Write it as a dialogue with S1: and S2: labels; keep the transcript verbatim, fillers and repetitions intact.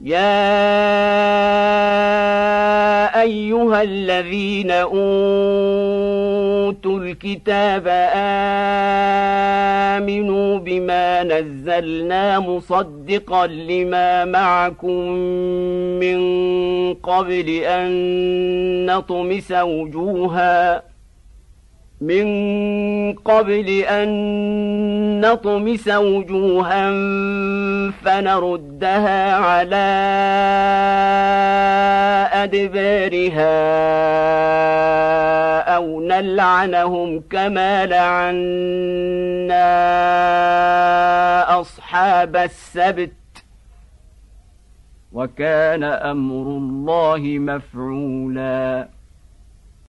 S1: يا أيها الذين أوتوا الكتاب آمنوا بما نزلنا مصدقا لما معكم من قبل أن نطمس وجوها من قبل أن نطمس وجوها فنردها على أدبارها أو نلعنهم كما لعنا أصحاب السبت وكان أمر الله مفعولا.